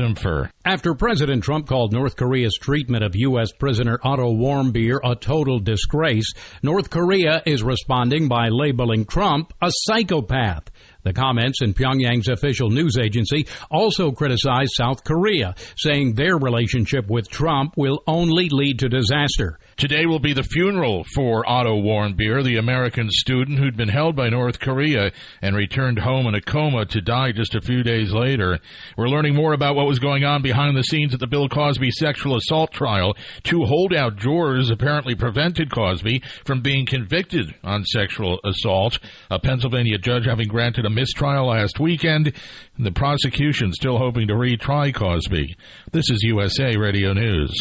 Wimfer. After President Trump called North Korea's treatment of U.S. prisoner Otto Warmbier a total disgrace, North Korea is responding by labeling Trump a psychopath. The comments in Pyongyang's official news agency also criticized South Korea, saying their relationship with Trump will only lead to disaster. Today will be the funeral for Otto Warmbier, the American student who'd been held by North Korea and returned home in a coma to die just a few days later. We're learning more about what was going on behind the scenes at the Bill Cosby sexual assault trial. 2 holdout jurors apparently prevented Cosby from being convicted on sexual assault. A Pennsylvania judge having granted a mistrial last weekend. The prosecution still hoping to retry Cosby. This is USA Radio News.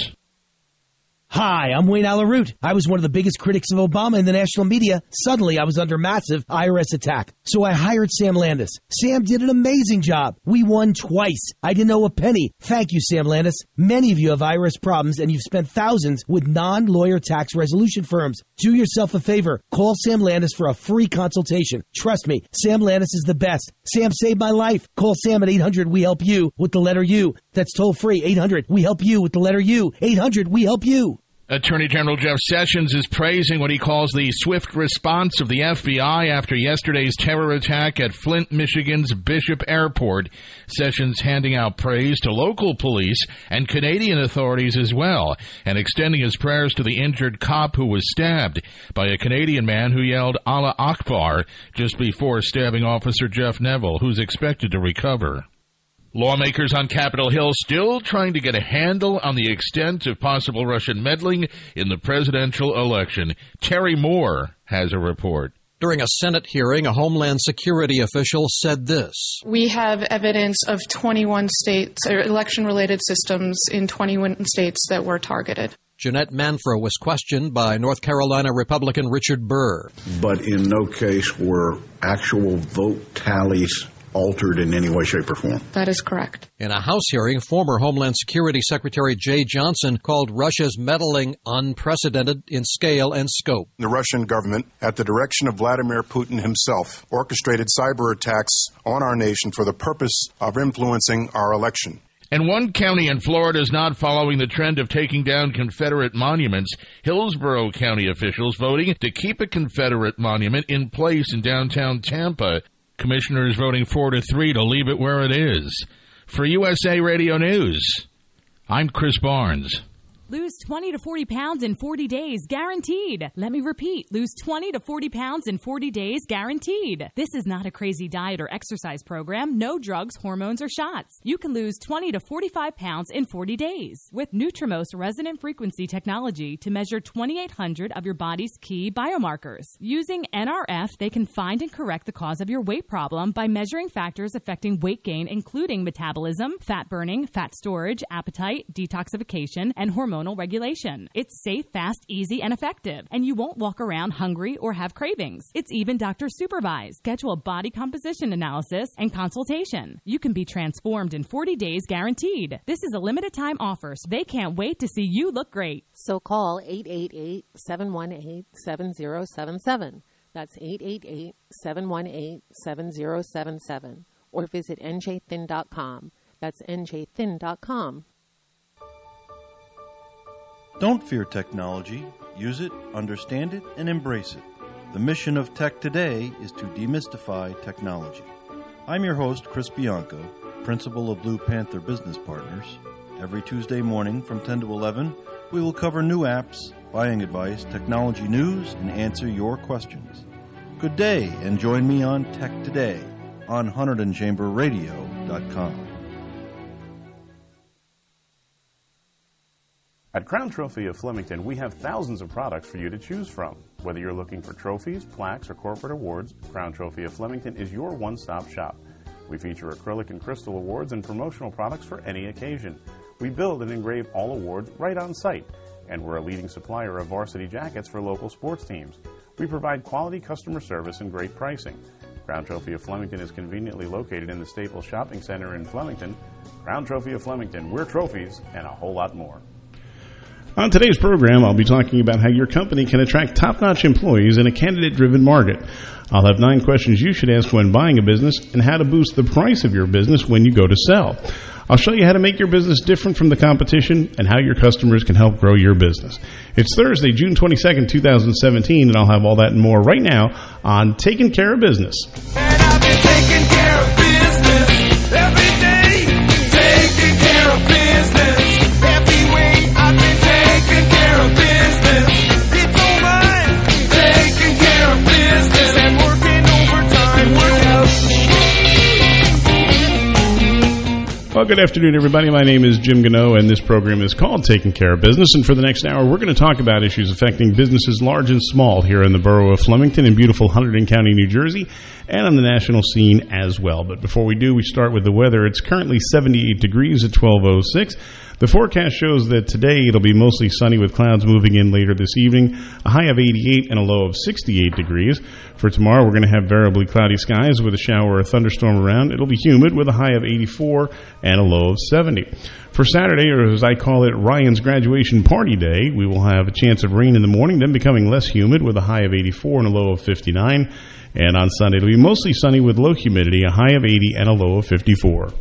Hi, I'm Wayne Alaroot. I was one of the biggest critics of Obama in the national media. Suddenly, I was under massive IRS attack. So I hired Sam Landis. Sam did an amazing job. We won twice. I didn't owe a penny. Thank you, Sam Landis. Many of you have IRS problems, and you've spent thousands with non-lawyer tax resolution firms. Do yourself a favor. Call Sam Landis for a free consultation. Trust me, Sam Landis is the best. Sam saved my life. Call Sam at 800-WE-HELP-YOU with the letter U. That's toll free. 800-WE-HELP-YOU with the letter U. 800-WE-HELP-YOU. Attorney General Jeff Sessions is praising what he calls the swift response of the FBI after yesterday's terror attack at Flint, Michigan's Bishop Airport. Sessions handing out praise to local police and Canadian authorities as well, and extending his prayers to the injured cop who was stabbed by a Canadian man who yelled Allah Akbar just before stabbing Officer Jeff Neville, who's expected to recover. Lawmakers on Capitol Hill still trying to get a handle on the extent of possible Russian meddling in the presidential election. Terry Moore has a report. During a Senate hearing, a Homeland Security official said this. We have evidence of 21 states, or election-related systems in 21 states that were targeted. Jeanette Manfra was questioned by North Carolina Republican Richard Burr. But in no case were actual vote tallies altered in any way, shape, or form. That is correct. In a House hearing, former Homeland Security Secretary Jay Johnson called Russia's meddling unprecedented in scale and scope. The Russian government, at the direction of Vladimir Putin himself, orchestrated cyber attacks on our nation for the purpose of influencing our election. And one county in Florida is not following the trend of taking down Confederate monuments. Hillsborough County officials voting to keep a Confederate monument in place in downtown Tampa. Commissioners voting 4-3 to leave it where it is. For USA Radio News, I'm Chris Barnes. Lose 20 to 40 pounds in 40 days, guaranteed. Let me repeat, lose 20 to 40 pounds in 40 days, guaranteed. This is not a crazy diet or exercise program. No drugs, hormones, or shots. You can lose 20 to 45 pounds in 40 days with Nutrimost resonant frequency technology to measure 2,800 of your body's key biomarkers. Using NRF, they can find and correct the cause of your weight problem by measuring factors affecting weight gain, including metabolism, fat burning, fat storage, appetite, detoxification, and hormone regulation. It's safe, fast, easy, and effective, and you won't walk around hungry or have cravings. It's even doctor supervised. Schedule a body composition analysis and consultation. You can be transformed in 40 days guaranteed. This is a limited time offer, so they can't wait to see you look great. So call 888-718-7077. That's 888-718-7077. Or visit njthin.com. That's njthin.com. Don't fear technology. Use it, understand it, and embrace it. The mission of Tech Today is to demystify technology. I'm your host, Chris Bianco, principal of Blue Panther Business Partners. Every Tuesday morning from 10 to 11, we will cover new apps, buying advice, technology news, and answer your questions. Good day, and join me on Tech Today on HunterdonChamberRadio.com. At Crown Trophy of Flemington, we have thousands of products for you to choose from. Whether you're looking for trophies, plaques, or corporate awards, Crown Trophy of Flemington is your one-stop shop. We feature acrylic and crystal awards and promotional products for any occasion. We build and engrave all awards right on site, and we're a leading supplier of varsity jackets for local sports teams. We provide quality customer service and great pricing. Crown Trophy of Flemington is conveniently located in the Staples Shopping Center in Flemington. Crown Trophy of Flemington, we're trophies and a whole lot more. On today's program, I'll be talking about how your company can attract top-notch employees in a candidate-driven market. I'll have 9 questions you should ask when buying a business and how to boost the price of your business when you go to sell. I'll show you how to make your business different from the competition and how your customers can help grow your business. It's Thursday, June 22nd, 2017, and I'll have all that and more right now on Taking Care of Business. And I've been taking care of business every day, taking care of business every way. I've been taking care of business. It's all mine, taking care of business and working overtime. Work out. Well, good afternoon, everybody. My name is Jim Gano, and this program is called Taking Care of Business. And for the next hour, we're going to talk about issues affecting businesses large and small here in the borough of Flemington in beautiful Hunterdon County, New Jersey, and on the national scene as well. But before we do, we start with the weather. It's currently 78 degrees at 12:06. The forecast shows that today it'll be mostly sunny with clouds moving in later this evening, a high of 88 and a low of 68 degrees. For tomorrow, we're going to have variably cloudy skies with a shower or a thunderstorm around. It'll be humid with a high of 84 and a low of 70. For Saturday, or as I call it, Ryan's graduation party day, we will have a chance of rain in the morning, then becoming less humid with a high of 84 and a low of 59. And on Sunday, it'll be mostly sunny with low humidity, a high of 80 and a low of 54.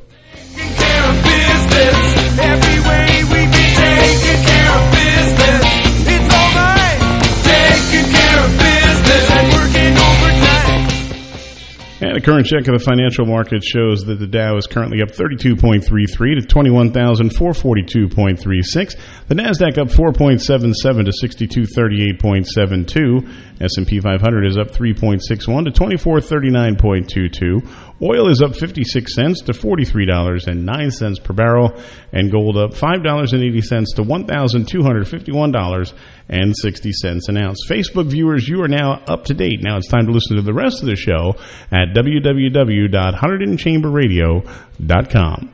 Every way we've been taking care of business. It's all right, taking care of business and working overtime. And a current check of the financial market shows that the Dow is currently up 32.33 to 21,442.36. The NASDAQ up 4.77 to 6238.72. S&P 500 is up 3.61 to 2439.22. Oil is up 56 cents to $43.09 per barrel, and gold up $5.80 to $1,251.60 an ounce. Facebook viewers, you are now up to date. Now it's time to listen to the rest of the show at www.HunterdonChamberRadio.com.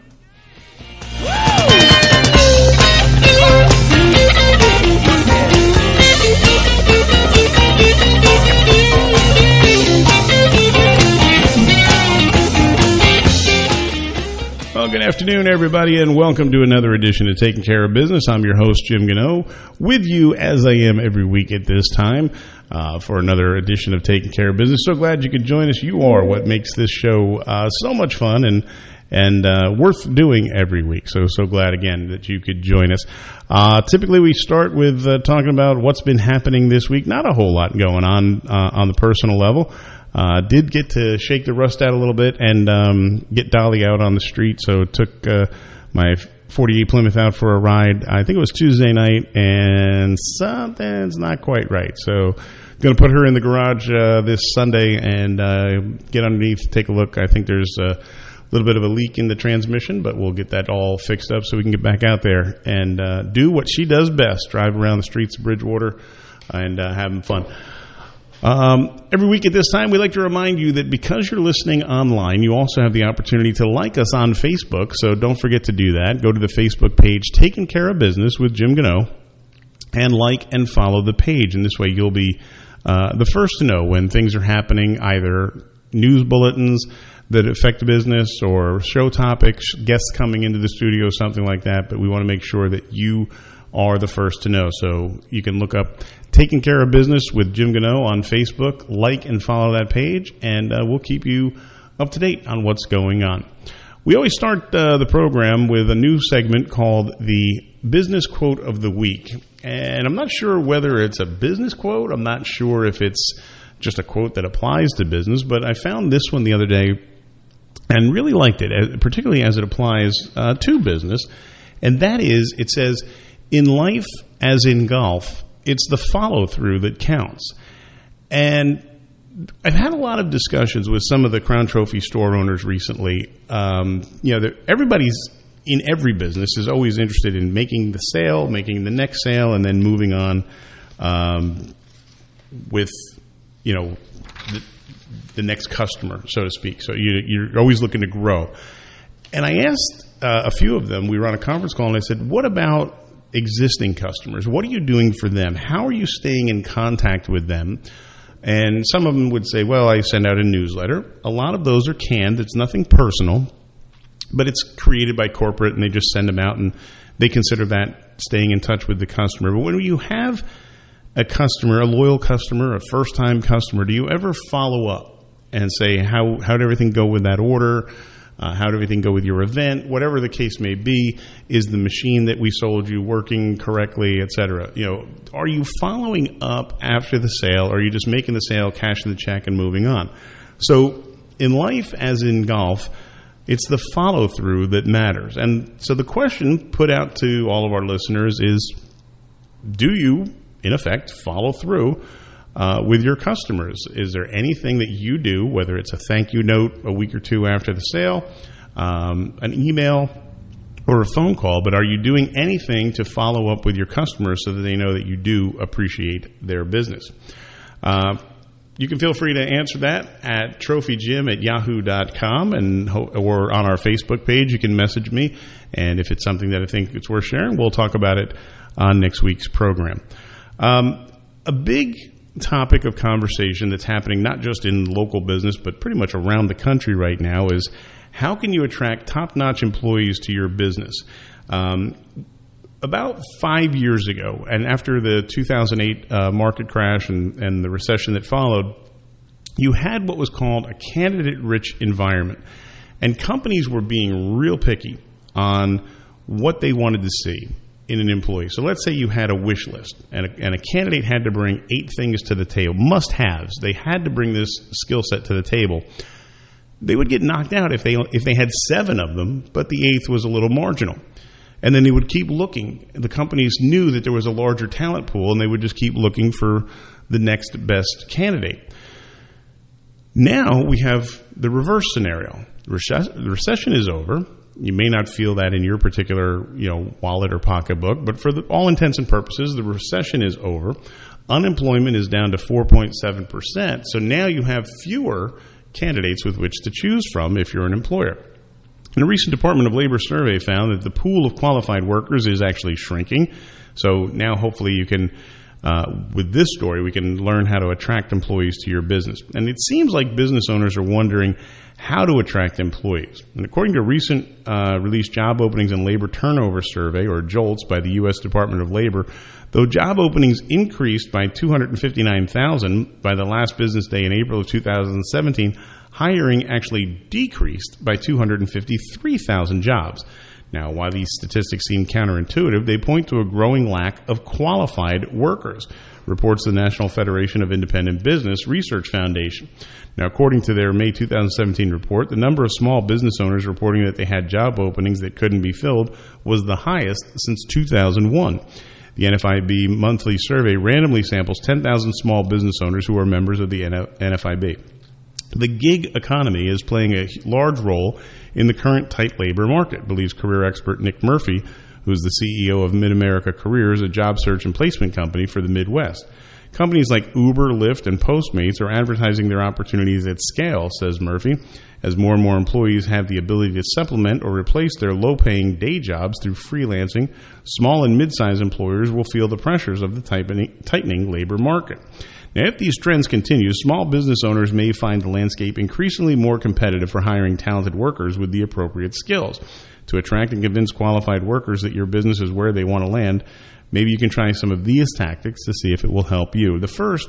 Well, good afternoon, everybody, and welcome to another edition of Taking Care of Business. I'm your host, Jim Gano, with you as I am every week at this time for another edition of Taking Care of Business. So glad you could join us. You are what makes this show so much fun and worth doing every week. So glad, again, that you could join us. Typically, we start with talking about what's been happening this week. Not a whole lot going on the personal level. Did get to shake the rust out a little bit and get Dolly out on the street, so took my 48 Plymouth out for a ride. I think it was Tuesday night, and something's not quite right. So going to put her in the garage this Sunday and get underneath, take a look. I think there's a little bit of a leak in the transmission, but we'll get that all fixed up so we can get back out there and do what she does best, drive around the streets of Bridgewater and having fun. Every week at this time, we like to remind you that because you're listening online, you also have the opportunity to like us on Facebook, so don't forget to do that. Go to the Facebook page, Taking Care of Business with Jim Gano, and like and follow the page. And this way you'll be the first to know when things are happening, either news bulletins that affect the business or show topics, guests coming into the studio, something like that. But we want to make sure that you are the first to know. So you can look up Taking Care of Business with Jim Gano on Facebook, like and follow that page, and we'll keep you up to date on what's going on. We always start the program with a new segment called the Business Quote of the Week. And I'm not sure whether it's a business quote. I'm not sure if it's just a quote that applies to business, but I found this one the other day and really liked it, particularly as it applies to business. And that is, it says, in life as in golf, it's the follow-through that counts. And I've had a lot of discussions with some of the Crown Trophy store owners recently. Everybody's in every business is always interested in making the sale, making the next sale, and then moving on with, the next customer, so to speak. So you're always looking to grow. And I asked a few of them, we were on a conference call, and I said, what about existing customers? What are you doing for them? How are you staying in contact with them? And some of them would say, well, I send out a newsletter. A lot of those are canned. It's nothing personal, but it's created by corporate, and they just send them out, and they consider that staying in touch with the customer. But when you have a customer, a loyal customer, a first-time customer, do you ever follow up and say, how did everything go with that order? How did everything go with your event? Whatever the case may be, is the machine that we sold you working correctly, et cetera? Are you following up after the sale, or are you just making the sale, cashing the check, and moving on? So in life, as in golf, it's the follow-through that matters. And so the question put out to all of our listeners is, do you, in effect, follow through with your customers? Is there anything that you do, whether it's a thank you note a week or two after the sale, an email, or a phone call, but are you doing anything to follow up with your customers so that they know that you do appreciate their business? You can feel free to answer that at trophyjim@yahoo.com or on our Facebook page. You can message me, and if it's something that I think it's worth sharing, we'll talk about it on next week's program. A big topic of conversation that's happening not just in local business but pretty much around the country right now is, how can you attract top-notch employees to your business? About 5 years ago, and after the 2008 market crash and the recession that followed, you had what was called a candidate-rich environment. And companies were being real picky on what they wanted to see in an employee. So let's say you had a wish list, and a candidate had to bring 8 things to the table, must-haves. They had to bring this skill set to the table. They would get knocked out if they had 7 of them, but the 8th was a little marginal. And then they would keep looking. The companies knew that there was a larger talent pool, and they would just keep looking for the next best candidate. Now we have the reverse scenario. The recession is over. You may not feel that in your particular wallet or pocketbook, but for all intents and purposes, the recession is over. Unemployment is down to 4.7%. So now you have fewer candidates with which to choose from if you're an employer. And a recent Department of Labor survey found that the pool of qualified workers is actually shrinking. So now hopefully you can, with this story, we can learn how to attract employees to your business. And it seems like business owners are wondering how to attract employees. And according to a recent released job openings and labor turnover survey, or JOLTS, by the U.S. Department of Labor, though job openings increased by 259,000 by the last business day in April of 2017, hiring actually decreased by 253,000 jobs. Now, while these statistics seem counterintuitive, they point to a growing lack of qualified workers, reports the National Federation of Independent Business Research Foundation. Now, according to their May 2017 report, the number of small business owners reporting that they had job openings that couldn't be filled was the highest since 2001. The NFIB monthly survey randomly samples 10,000 small business owners who are members of the NFIB. The gig economy is playing a large role in the current tight labor market, believes career expert Nick Murphy, who's the CEO of Mid-America Careers, a job search and placement company for the Midwest. Companies like Uber, Lyft, and Postmates are advertising their opportunities at scale, says Murphy, as more and more employees have the ability to supplement or replace their low-paying day jobs through freelancing. Small and mid-sized employers will feel the pressures of the tightening labor market. Now, if these trends continue, small business owners may find the landscape increasingly more competitive for hiring talented workers with the appropriate skills. To attract and convince qualified workers that your business is where they want to land, maybe you can try some of these tactics to see if it will help you. The first,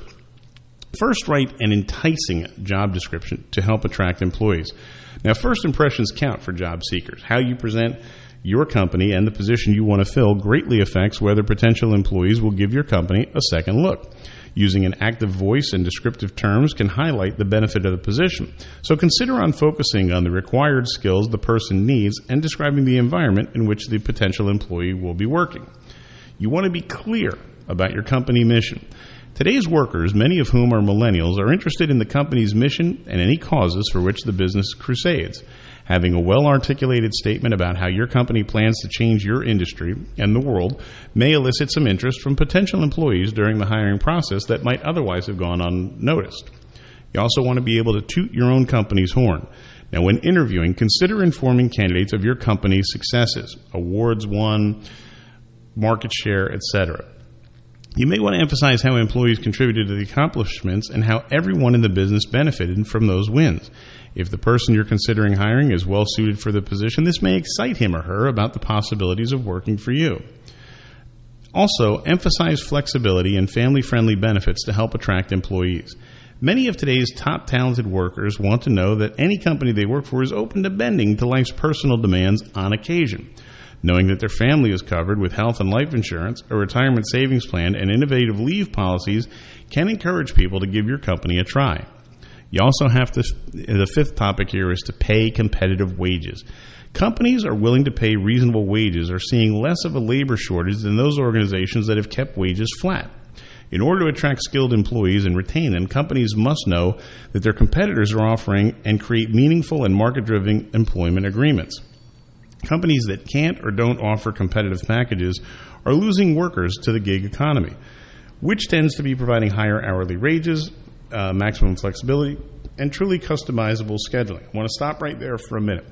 write an enticing job description to help attract employees. Now, first impressions count for job seekers. How you present your company and the position you want to fill greatly affects whether potential employees will give your company a second look. Using an active voice and descriptive terms can highlight the benefit of the position. So consider on focusing on the required skills the person needs and describing the environment in which the potential employee will be working. You want to be clear about your company mission. Today's workers, many of whom are millennials, are interested in the company's mission and any causes for which the business crusades. Having a well-articulated statement about how your company plans to change your industry and the world may elicit some interest from potential employees during the hiring process that might otherwise have gone unnoticed. You also want to be able to toot your own company's horn. Now, when interviewing, consider informing candidates of your company's successes, awards won, market share, etc. You may want to emphasize how employees contributed to the accomplishments and how everyone in the business benefited from those wins. If the person you're considering hiring is well suited for the position, this may excite him or her about the possibilities of working for you. Also, emphasize flexibility and family-friendly benefits to help attract employees. Many of today's top talented workers want to know that any company they work for is open to bending to life's personal demands on occasion. Knowing that their family is covered with health and life insurance, a retirement savings plan, and innovative leave policies can encourage people to give your company a try. You also have to, the fifth topic here is to pay competitive wages. Companies are willing to pay reasonable wages are seeing less of a labor shortage than those organizations that have kept wages flat. In order to attract skilled employees and retain them, companies must know that their competitors are offering and create meaningful and market-driven employment agreements. Companies that can't or don't offer competitive packages are losing workers to the gig economy, which tends to be providing higher hourly wages, maximum flexibility, and truly customizable scheduling. I want to stop right there for a minute.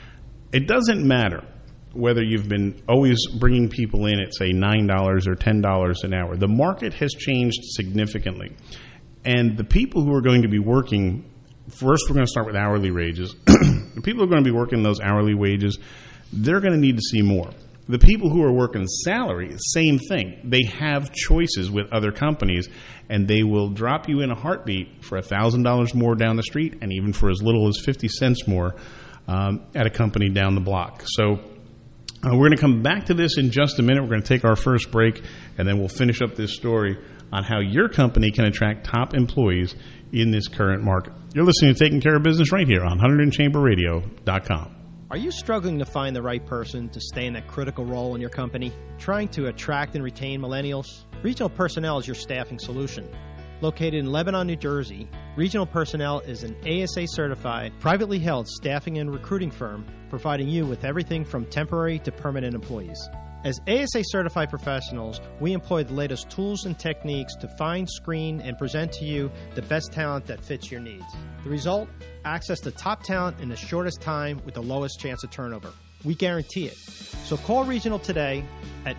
It doesn't matter whether you've been always bringing people in at, say, $9 or $10 an hour. The market has changed significantly. And the people who are going to be working, first we're going to start with hourly wages. The people who are going to be working those hourly wages, they're going to need to see more. The people who are working salary, same thing. They have choices with other companies, and they will drop you in a heartbeat for $1,000 more down the street and even for as little as 50 cents more at a company down the block. So we're going to come back to this in just a minute. We're going to take our first break, and then we'll finish up this story on how your company can attract top employees in this current market. You're listening to Taking Care of Business right here on 100chamberradio.com. Are you struggling to find the right person to stay in that critical role in your company? Trying to attract and retain millennials? Regional Personnel is your staffing solution. Located in Lebanon, New Jersey, Regional Personnel is an ASA-certified, privately held staffing and recruiting firm providing you with everything from temporary to permanent employees. As ASA-certified professionals, we employ the latest tools and techniques to find, screen, and present to you the best talent that fits your needs. The result? Access to top talent in the shortest time with the lowest chance of turnover. We guarantee it. So call Regional today at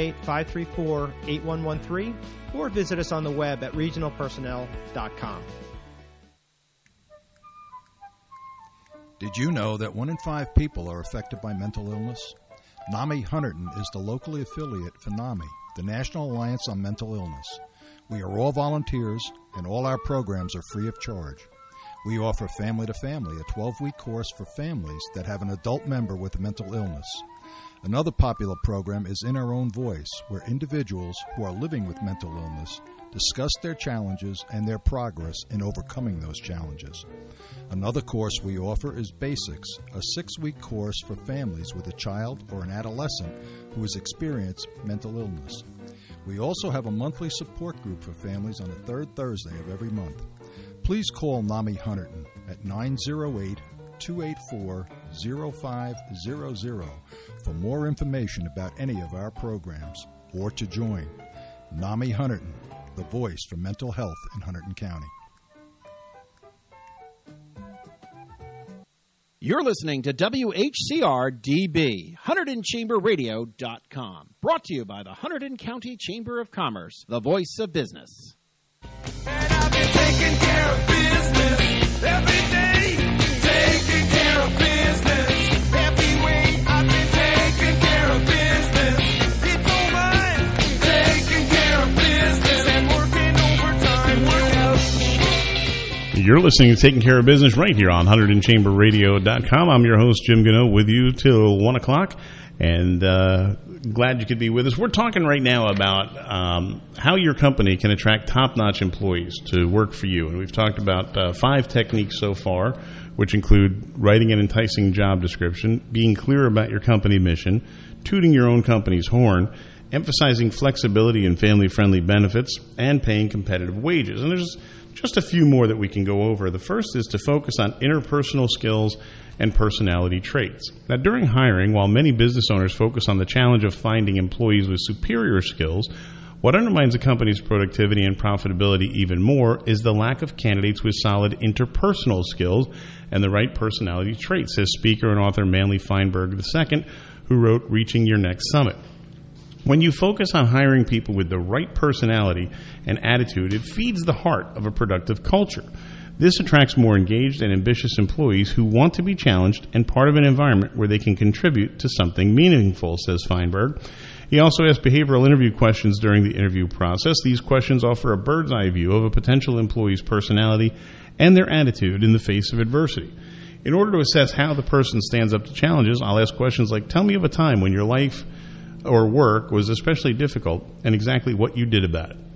908-534-8113 or visit us on the web at regionalpersonnel.com. Did you know that 1 in 5 people are affected by mental illness? NAMI Hunterdon is the locally affiliate for NAMI, the National Alliance on Mental Illness. We are all volunteers, and all our programs are free of charge. We offer Family to Family, a 12-week course for families that have an adult member with a mental illness. Another popular program is In Our Own Voice, where individuals who are living with mental illness discuss their challenges and their progress in overcoming those challenges. Another course we offer is Basics, a 6-week course for families with a child or an adolescent who has experienced mental illness. We also have a monthly support group for families on the third Thursday of every month. Please call NAMI Hunterdon at 908-284-0500 for more information about any of our programs or to join. NAMI Hunterdon, the voice for mental health in Hunterdon County. You're listening to WHCR-DB, HunterdonChamberRadio.com. Brought to you by the Hunterdon County Chamber of Commerce, the voice of business. And I've been taking care of business every day. Taking care of business every way. I've been taking care of business. It's all mine. Taking care of business and working overtime. You're listening to Taking Care of Business right here on HunterdonChamberRadio.com. I'm your host, Jim Gano, with you till 1 o'clock. And glad you could be with us. We're talking right now about how your company can attract top-notch employees to work for you. And we've talked about 5 techniques so far, which include writing an enticing job description, being clear about your company mission, tooting your own company's horn, emphasizing flexibility and family-friendly benefits, and paying competitive wages. And there's just a few more that we can go over. The first is to focus on interpersonal skills and personality traits. Now, during hiring, while many business owners focus on the challenge of finding employees with superior skills, what undermines a company's productivity and profitability even more is the lack of candidates with solid interpersonal skills and the right personality traits, says speaker and author Manley Feinberg II, who wrote Reaching Your Next Summit. When you focus on hiring people with the right personality and attitude, it feeds the heart of a productive culture. This attracts more engaged and ambitious employees who want to be challenged and part of an environment where they can contribute to something meaningful, says Feinberg. He also asked behavioral interview questions during the interview process. These questions offer a bird's eye view of a potential employee's personality and their attitude in the face of adversity. In order to assess how the person stands up to challenges, I'll ask questions like, tell me of a time when your life or work was especially difficult and exactly what you did about it.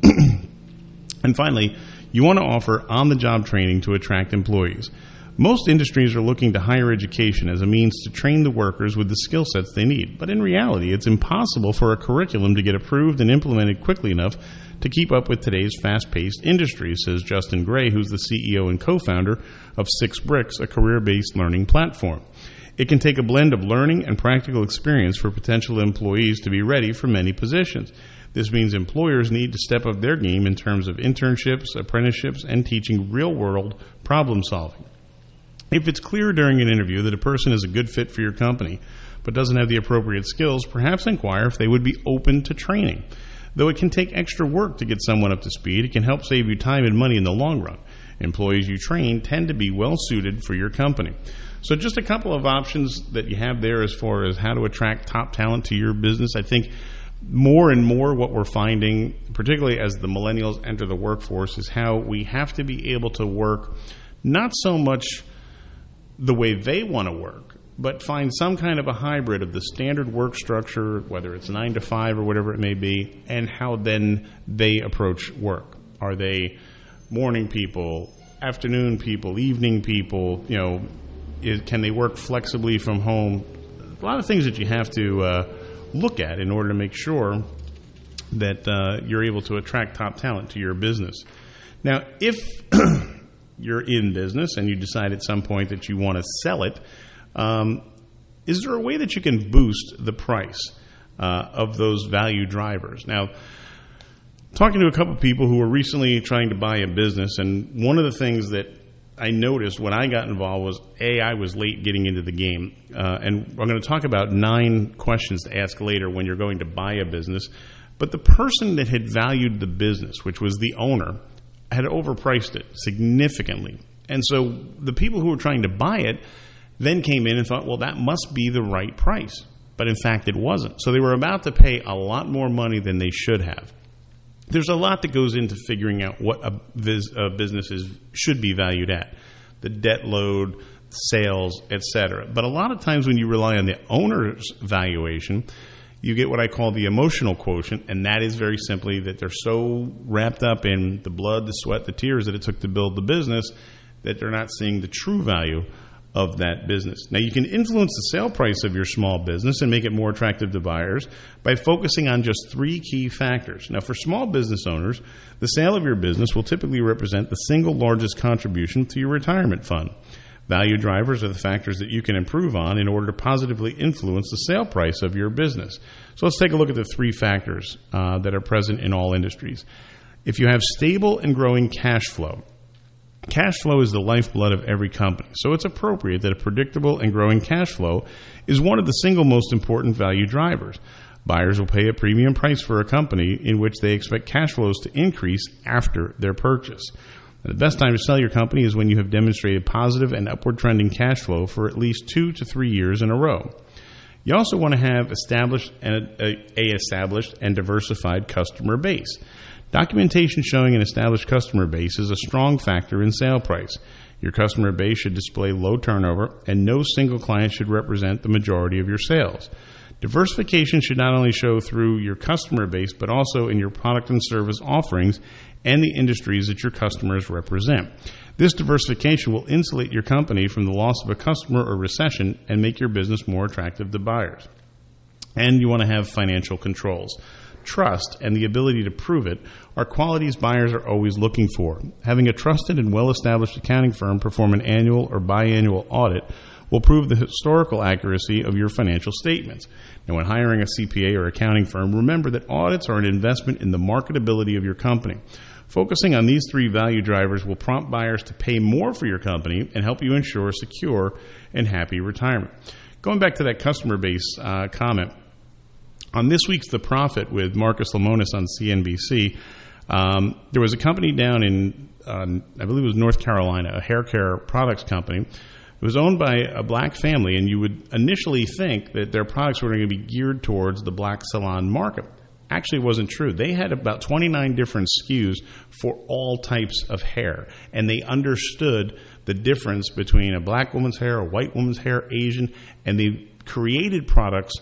And finally, you want to offer on-the-job training to attract employees. Most industries are looking to higher education as a means to train the workers with the skill sets they need. But in reality, it's impossible for a curriculum to get approved and implemented quickly enough to keep up with today's fast-paced industry, says Justin Gray, who's the CEO and co-founder of Six Bricks, a career-based learning platform. It can take a blend of learning and practical experience for potential employees to be ready for many positions. This means employers need to step up their game in terms of internships, apprenticeships, and teaching real-world problem solving. If it's clear during an interview that a person is a good fit for your company but doesn't have the appropriate skills, perhaps inquire if they would be open to training. Though it can take extra work to get someone up to speed, it can help save you time and money in the long run. Employees you train tend to be well suited for your company. So just a couple of options that you have there as far as how to attract top talent to your business. I think more and more what we're finding, particularly as the millennials enter the workforce, is how we have to be able to work not so much the way they want to work, but find some kind of a hybrid of the standard work structure, whether it's 9 to 5 or whatever it may be, and how then they approach work. Are they morning people, afternoon people, evening people? You know, can they work flexibly from home? A lot of things that you have to look at in order to make sure that you're able to attract top talent to your business. Now, if you're in business and you decide at some point that you want to sell it, is there a way that you can boost the price of those value drivers? Now, talking to a couple of people who were recently trying to buy a business, and one of the things that I noticed when I got involved was, I was late getting into the game. And I'm going to talk about 9 questions to ask later when you're going to buy a business. But the person that had valued the business, which was the owner, had overpriced it significantly. And so the people who were trying to buy it then came in and thought, well, that must be the right price. But in fact, it wasn't. So they were about to pay a lot more money than they should have. There's a lot that goes into figuring out what a business should be valued at. The debt load, sales, etc. But a lot of times when you rely on the owner's valuation, you get what I call the emotional quotient, and that is very simply that they're so wrapped up in the blood, the sweat, the tears that it took to build the business that they're not seeing the true value of that business. Now, you can influence the sale price of your small business and make it more attractive to buyers by focusing on just 3 key factors. Now, for small business owners, the sale of your business will typically represent the single largest contribution to your retirement fund. Value drivers are the factors that you can improve on in order to positively influence the sale price of your business. So let's take a look at the 3 factors that are present in all industries. If you have stable and growing cash flow, cash flow is the lifeblood of every company, so it's appropriate that a predictable and growing cash flow is one of the single most important value drivers. Buyers will pay a premium price for a company in which they expect cash flows to increase after their purchase. The best time to sell your company is when you have demonstrated positive and upward trending cash flow for at least 2 to 3 years in a row. You also want to have established and diversified customer base. Documentation showing an established customer base is a strong factor in sale price. Your customer base should display low turnover, and no single client should represent the majority of your sales. Diversification should not only show through your customer base, but also in your product and service offerings and the industries that your customers represent. This diversification will insulate your company from the loss of a customer or recession and make your business more attractive to buyers. And you want to have financial controls. Trust and the ability to prove it are qualities buyers are always looking for. Having a trusted and well-established accounting firm perform an annual or biannual audit will prove the historical accuracy of your financial statements. Now, when hiring a CPA or accounting firm, remember that audits are an investment in the marketability of your company. Focusing on these 3 value drivers will prompt buyers to pay more for your company and help you ensure a secure and happy retirement. Going back to that customer base comment, On this week's The Profit with Marcus Lemonis on CNBC, there was a company down in, I believe it was North Carolina, a hair care products company. It was owned by a black family, and you would initially think that their products were going to be geared towards the black salon market. Actually, it wasn't true. They had about 29 different SKUs for all types of hair, and they understood the difference between a black woman's hair, a white woman's hair, Asian, and they created products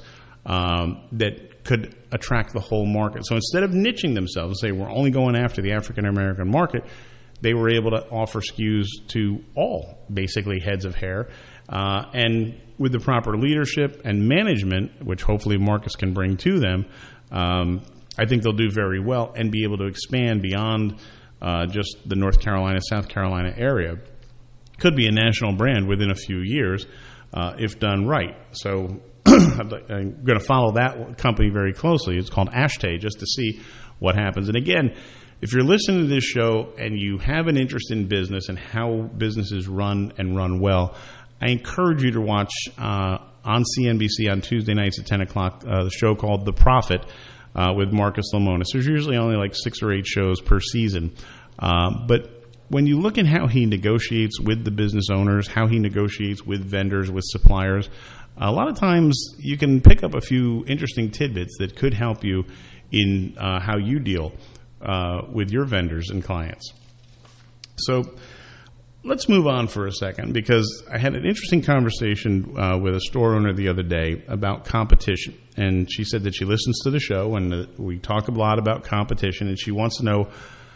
that could attract the whole market. So instead of niching themselves and say we're only going after the African American market, they were able to offer SKUs to all, basically, heads of hair. And with the proper leadership and management, which hopefully Marcus can bring to them, I think they'll do very well and be able to expand beyond just the North Carolina, South Carolina area. Could be a national brand within a few years if done right. So I'm going to follow that company very closely. It's called Ashtay, just to see what happens. And again, if you're listening to this show and you have an interest in business and how businesses run and run well, I encourage you to watch on CNBC on Tuesday nights at 10 o'clock the show called The Profit with Marcus Lemonis. There's usually only like 6 or 8 shows per season. But when you look at how he negotiates with the business owners, how he negotiates with vendors, with suppliers, a lot of times you can pick up a few interesting tidbits that could help you in how you deal with your vendors and clients. So let's move on for a second, because I had an interesting conversation with a store owner the other day about competition. And she said that she listens to the show, and we talk a lot about competition, and she wants to know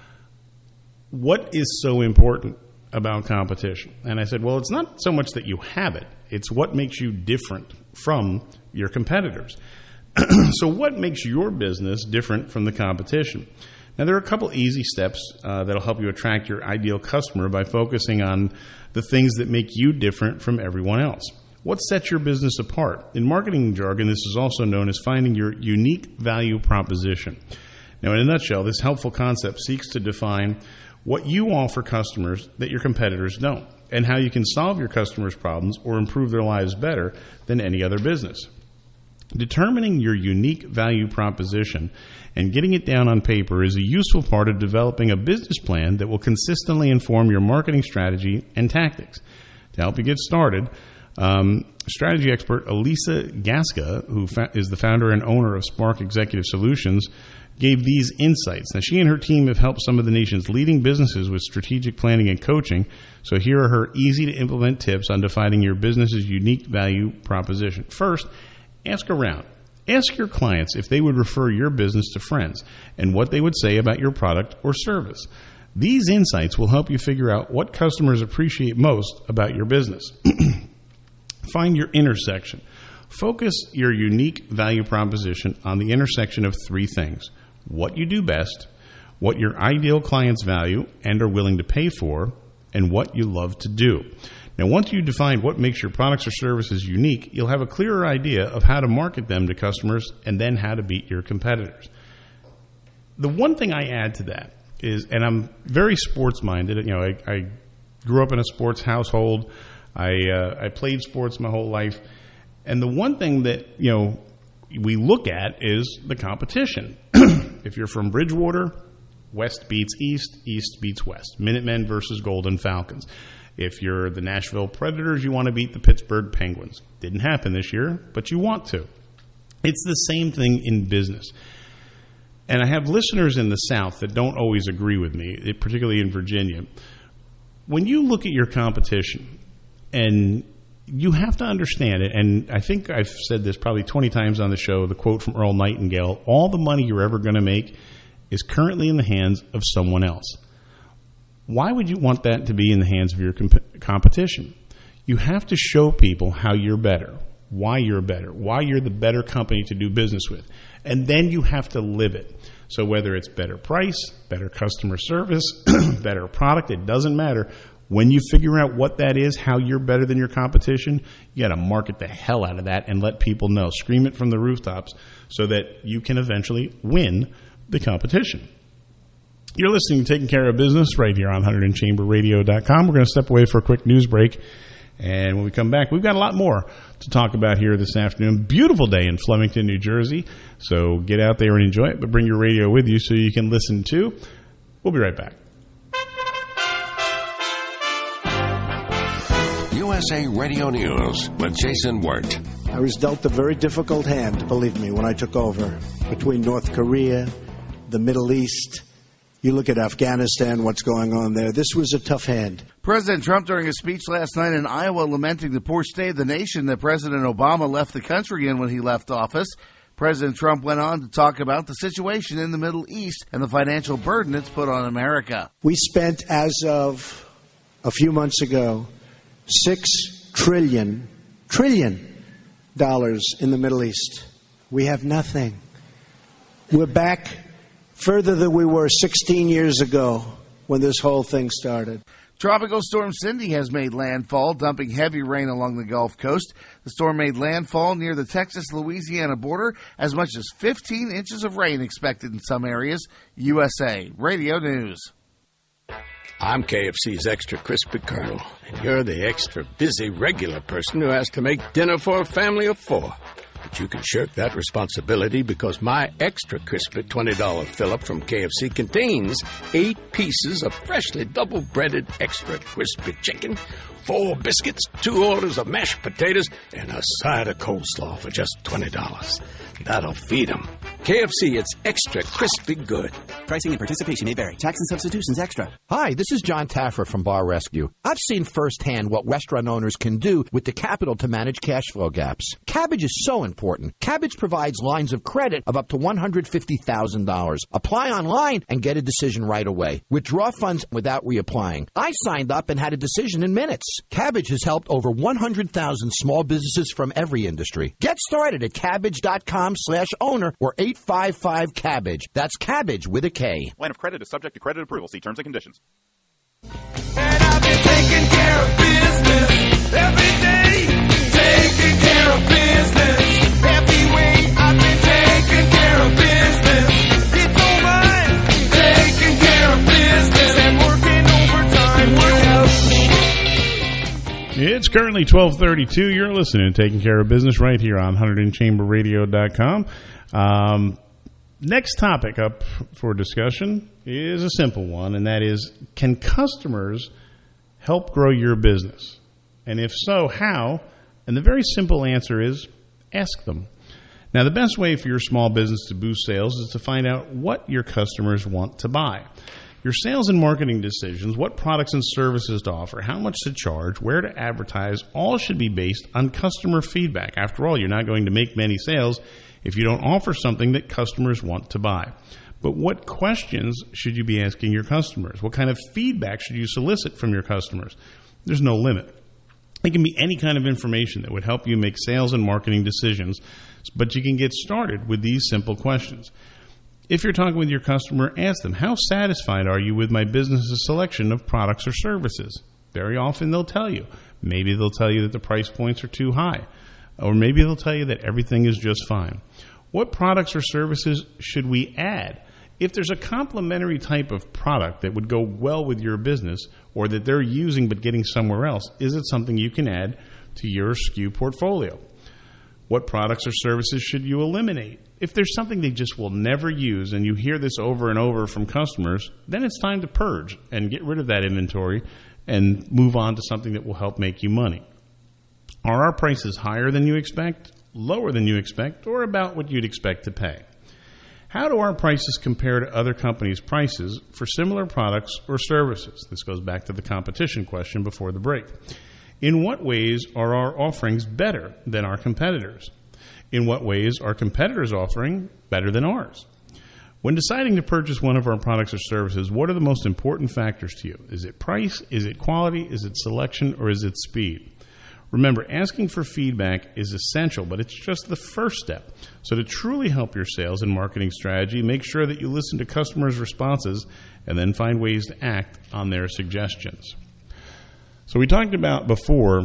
what is so important about competition. And I said, well, it's not so much that you have it. It's what makes you different from your competitors. So what makes your business different from the competition? Now, there are a couple easy steps that'll help you attract your ideal customer by focusing on the things that make you different from everyone else. What sets your business apart? In marketing jargon, this is also known as finding your unique value proposition. Now, in a nutshell, this helpful concept seeks to define what you offer customers that your competitors don't, and how you can solve your customers' problems or improve their lives better than any other business. Determining your unique value proposition and getting it down on paper is a useful part of developing a business plan that will consistently inform your marketing strategy and tactics. To help you get started, strategy expert Elisa Gasca, who is the founder and owner of Spark Executive Solutions, gave these insights. Now, she and her team have helped some of the nation's leading businesses with strategic planning and coaching, so here are her easy-to-implement tips on defining your business's unique value proposition. First, ask around. Ask your clients if they would refer your business to friends and what they would say about your product or service. These insights will help you figure out what customers appreciate most about your business. Find your intersection. Focus your unique value proposition on the intersection of 3 things: what you do best, what your ideal clients value and are willing to pay for, and what you love to do. Now, once you define what makes your products or services unique, you'll have a clearer idea of how to market them to customers and then how to beat your competitors. The one thing I add to that is, and I'm very sports-minded, you know, I grew up in a sports household. I played sports my whole life. And the one thing that, you know, we look at is the competition. If you're from Bridgewater, West beats East, East beats West. Minutemen versus Golden Falcons. If you're the Nashville Predators, you want to beat the Pittsburgh Penguins. Didn't happen this year, but you want to. It's the same thing in business. And I have listeners in the South that don't always agree with me, particularly in Virginia. When you look at your competition, and you have to understand it, and I think I've said this probably 20 times on the show, the quote from Earl Nightingale, all the money you're ever going to make is currently in the hands of someone else. Why would you want that to be in the hands of your competition? You have to show people how you're better, why you're the better company to do business with. And then you have to live it. So whether it's better price, better customer service, better product, it doesn't matter. When you figure out what that is, how you're better than your competition, you got to market the hell out of that and let people know. Scream it from the rooftops so that you can eventually win the competition. You're listening to Taking Care of Business right here on 100andchamberradio.com. We're going to step away for a quick news break. And when we come back, we've got a lot more to talk about here this afternoon. Beautiful day in Flemington, New Jersey. So get out there and enjoy it, but bring your radio with you so you can listen too. We'll be right back. USA Radio News with Jason Wirt. I was dealt a very difficult hand, believe me, when I took over, between North Korea, the Middle East. You look at Afghanistan, what's going on there. This was a tough hand. President Trump, during a speech last night in Iowa, lamenting the poor state of the nation that President Obama left the country in when he left office. President Trump went on to talk about the situation in the Middle East and the financial burden it's put on America. We spent, as of a few months ago, $6 trillion in the Middle East. We have nothing. We're back further than we were 16 years ago when this whole thing started. Tropical Storm Cindy has made landfall, dumping heavy rain along the Gulf Coast. The storm made landfall near the Texas-Louisiana border. As much as 15 inches of rain expected in some areas. USA Radio News. I'm KFC's Extra Crispy Colonel, and you're the extra busy regular person who has to make dinner for a family of 4. But you can shirk that responsibility because my Extra Crispy $20 fill-up from KFC contains 8 pieces of freshly double-breaded extra crispy chicken, 4 biscuits, 2 orders of mashed potatoes, and a side of coleslaw for just $20. That'll feed them. KFC, it's extra crispy good. Pricing and participation may vary. Tax and substitutions extra. Hi, this is John Taffer from Bar Rescue. I've seen firsthand what restaurant owners can do with the capital to manage cash flow gaps. Kabbage is so important. Kabbage provides lines of credit of up to $150,000. Apply online and get a decision right away. Withdraw funds without reapplying. I signed up and had a decision in minutes. Kabbage has helped over 100,000 small businesses from every industry. Get started at Kabbage.com/owner or 855-KABBAGE. That's Kabbage with a K. Line of credit is subject to credit approval. See terms and conditions. And I've been taking care of business every day. Taking care of business every way. I've been taking care of business. It's all mine. Taking care of business and working overtime. It's currently 12:32. You're listening to Taking Care of Business right here on 100chamberradio.com. Next topic up for discussion is a simple one, and that is, can customers help grow your business? And if so, how? And the very simple answer is, ask them. Now, the best way for your small business to boost sales is to find out what your customers want to buy. Your sales and marketing decisions, what products and services to offer, how much to charge, where to advertise, all should be based on customer feedback. After all, you're not going to make many sales if you don't offer something that customers want to buy. But what questions should you be asking your customers? What kind of feedback should you solicit from your customers? There's no limit. It can be any kind of information that would help you make sales and marketing decisions, but you can get started with these simple questions. If you're talking with your customer, ask them, how satisfied are you with my business's selection of products or services? Very often they'll tell you. Maybe they'll tell you that the price points are too high. Or maybe they'll tell you that everything is just fine. What products or services should we add? If there's a complementary type of product that would go well with your business or that they're using but getting somewhere else, is it something you can add to your SKU portfolio? What products or services should you eliminate? If there's something they just will never use and you hear this over and over from customers, then it's time to purge and get rid of that inventory and move on to something that will help make you money. Are our prices higher than you expect, lower than you expect, or about what you'd expect to pay? How do our prices compare to other companies' prices for similar products or services? This goes back to the competition question before the break. In what ways are our offerings better than our competitors? In what ways are competitors offering better than ours? When deciding to purchase one of our products or services, what are the most important factors to you? Is it price? Is it quality? Is it selection? Or is it speed? Remember, asking for feedback is essential, but it's just the first step. So to truly help your sales and marketing strategy, make sure that you listen to customers' responses and then find ways to act on their suggestions. So we talked about before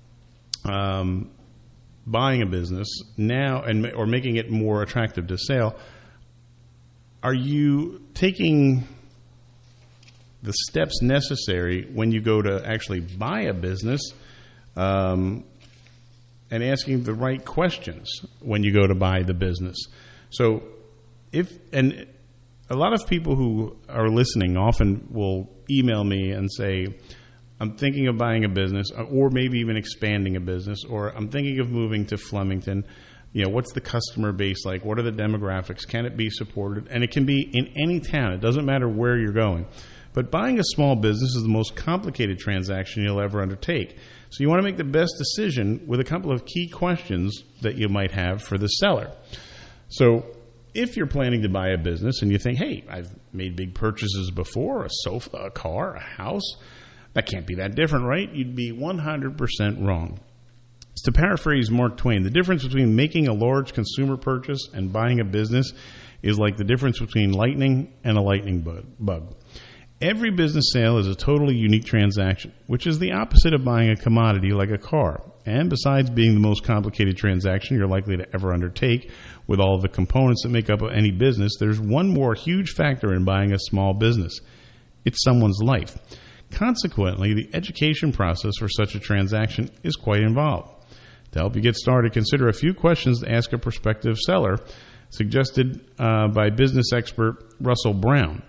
buying a business now or making it more attractive to sale. Are you taking the steps necessary when you go to actually buy a business and asking the right questions when you go to buy the business. So and a lot of people who are listening often will email me and say, I'm thinking of buying a business, or maybe even expanding a business, or I'm thinking of moving to Flemington. What's the customer base like? What are the demographics? Can it be supported? And it can be in any town. It doesn't matter where you're going. But buying a small business is the most complicated transaction you'll ever undertake. So you want to make the best decision with a couple of key questions that you might have for the seller. So if you're planning to buy a business and you think, hey, I've made big purchases before, a sofa, a car, a house, that can't be that different, right? You'd be 100% wrong. To paraphrase Mark Twain, the difference between making a large consumer purchase and buying a business is like the difference between lightning and a lightning bug. Every business sale is a totally unique transaction, which is the opposite of buying a commodity like a car. And besides being the most complicated transaction you're likely to ever undertake with all of the components that make up any business, there's one more huge factor in buying a small business. It's someone's life. Consequently, the education process for such a transaction is quite involved. To help you get started, consider a few questions to ask a prospective seller, suggested by business expert Russell Brown.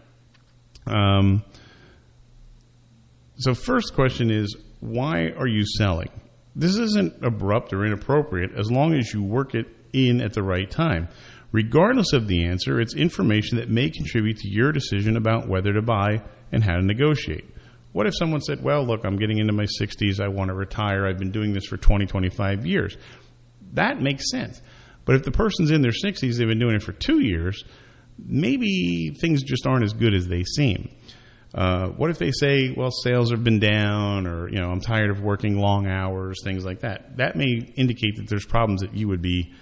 So first question is, why are you selling? This isn't abrupt or inappropriate as long as you work it in at the right time. Regardless of the answer, it's information that may contribute to your decision about whether to buy and how to negotiate. What if someone said, well, look, I'm getting into my 60s, I want to retire, I've been doing this for 20, 25 years. That makes sense. But if the person's in their 60s, they've been doing it for 2 years, maybe things just aren't as good as they seem. What if they say, well, sales have been down, or, I'm tired of working long hours, things like that. That may indicate that there's problems that you would be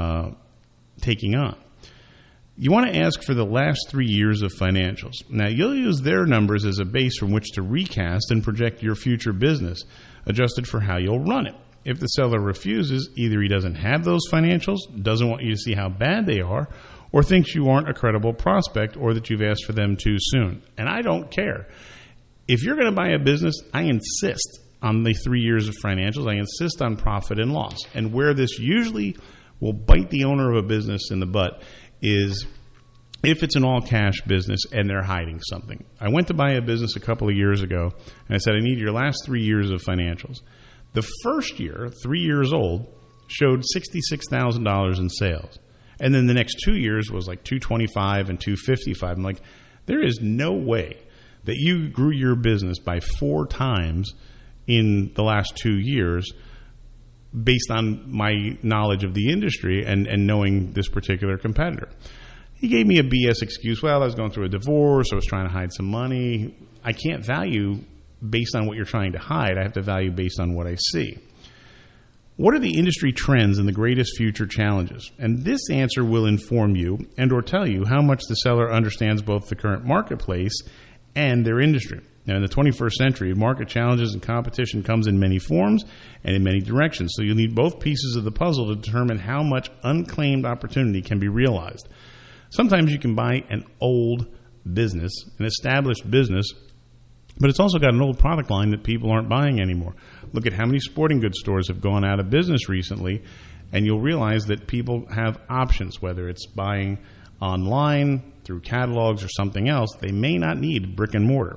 taking on. You want to ask for the last 3 years of financials. Now, you'll use their numbers as a base from which to recast and project your future business, adjusted for how you'll run it. If the seller refuses, either he doesn't have those financials, doesn't want you to see how bad they are, or thinks you aren't a credible prospect, or that you've asked for them too soon. And I don't care. If you're going to buy a business, I insist on the 3 years of financials. I insist on profit and loss. And where this usually will bite the owner of a business in the butt is if it's an all-cash business and they're hiding something. I went to buy a business a couple of years ago, and I said, I need your last 3 years of financials. The first year, 3 years old, showed $66,000 in sales. And then the next 2 years was like $225,000 and $255,000. I'm like, there is no way that you grew your business by 4 times in the last 2 years based on my knowledge of the industry and knowing this particular competitor. He gave me a BS excuse. Well, I was going through a divorce. I was trying to hide some money. I can't value based on what you're trying to hide. I have to value based on what I see. What are the industry trends and the greatest future challenges? And this answer will inform you and or tell you how much the seller understands both the current marketplace and their industry. Now, in the 21st century, market challenges and competition comes in many forms and in many directions. So you'll need both pieces of the puzzle to determine how much unclaimed opportunity can be realized. Sometimes you can buy an old business, an established business, but it's also got an old product line that people aren't buying anymore. Look at how many sporting goods stores have gone out of business recently, and you'll realize that people have options, whether it's buying online, through catalogs, or something else. They may not need brick and mortar.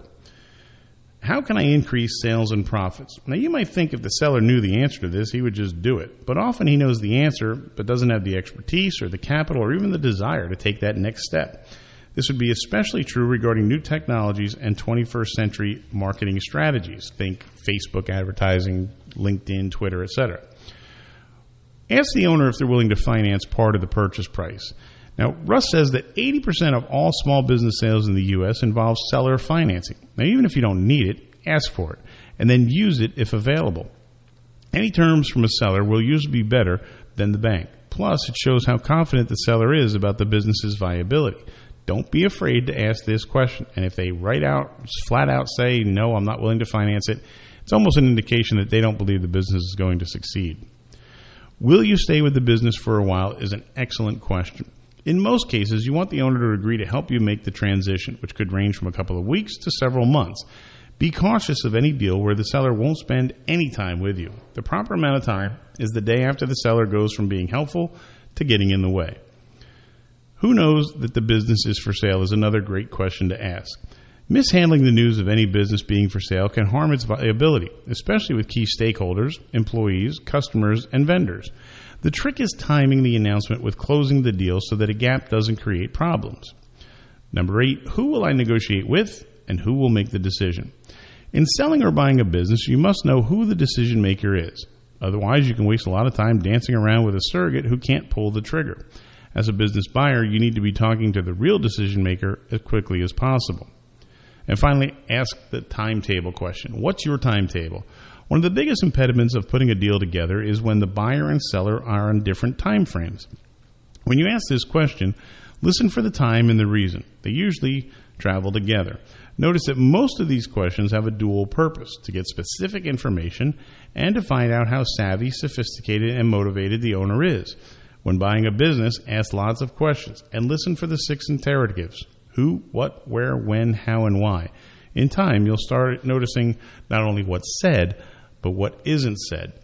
How can I increase sales and profits? Now, you might think if the seller knew the answer to this, he would just do it. But often he knows the answer, but doesn't have the expertise or the capital or even the desire to take that next step. This would be especially true regarding new technologies and 21st century marketing strategies. Think Facebook advertising, LinkedIn, Twitter, etc. Ask the owner if they're willing to finance part of the purchase price. Now, Russ says that 80% of all small business sales in the U.S. involves seller financing. Now, even if you don't need it, ask for it, and then use it if available. Any terms from a seller will usually be better than the bank. Plus, it shows how confident the seller is about the business's viability. Don't be afraid to ask this question, and if they flat out say, no, I'm not willing to finance it, it's almost an indication that they don't believe the business is going to succeed. Will you stay with the business for a while is an excellent question. In most cases, you want the owner to agree to help you make the transition, which could range from a couple of weeks to several months. Be cautious of any deal where the seller won't spend any time with you. The proper amount of time is the day after the seller goes from being helpful to getting in the way. Who knows that the business is for sale is another great question to ask. Mishandling the news of any business being for sale can harm its viability, especially with key stakeholders, employees, customers, and vendors. The trick is timing the announcement with closing the deal so that a gap doesn't create problems. Number 8, who will I negotiate with and who will make the decision? In selling or buying a business, you must know who the decision maker is. Otherwise, you can waste a lot of time dancing around with a surrogate who can't pull the trigger. As a business buyer, you need to be talking to the real decision maker as quickly as possible. And finally, ask the timetable question. What's your timetable? One of the biggest impediments of putting a deal together is when the buyer and seller are on different time frames. When you ask this question, listen for the time and the reason. They usually travel together. Notice that most of these questions have a dual purpose: to get specific information and to find out how savvy, sophisticated, and motivated the owner is. When buying a business, ask lots of questions and listen for the 6 interrogatives: who, what, where, when, how, and why. In time, you'll start noticing not only what's said, but what isn't said.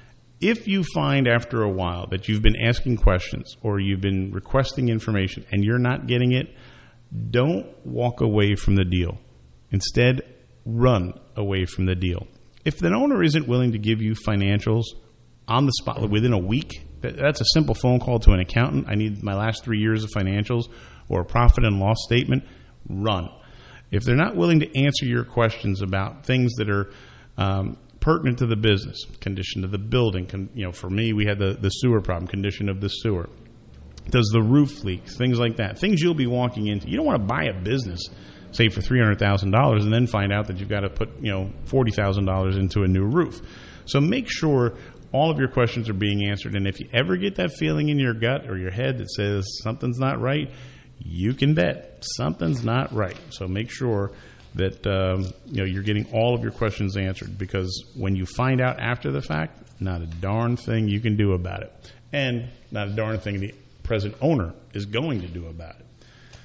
If you find after a while that you've been asking questions or you've been requesting information and you're not getting it, don't walk away from the deal. Instead, run away from the deal. If the owner isn't willing to give you financials on the spot within a week, that's a simple phone call to an accountant. I need my last 3 years of financials or a profit and loss statement. Run. If they're not willing to answer your questions about things that are pertinent to the business, condition of the building, for me, we had the sewer problem, condition of the sewer. Does the roof leak? Things like that. Things you'll be walking into. You don't want to buy a business, say, for $300,000 and then find out that you've got to put, $40,000 into a new roof. So make sure all of your questions are being answered. And if you ever get that feeling in your gut or your head that says something's not right, you can bet something's not right. So make sure that you're getting all of your questions answered, because when you find out after the fact, not a darn thing you can do about it. And not a darn thing the present owner is going to do about it.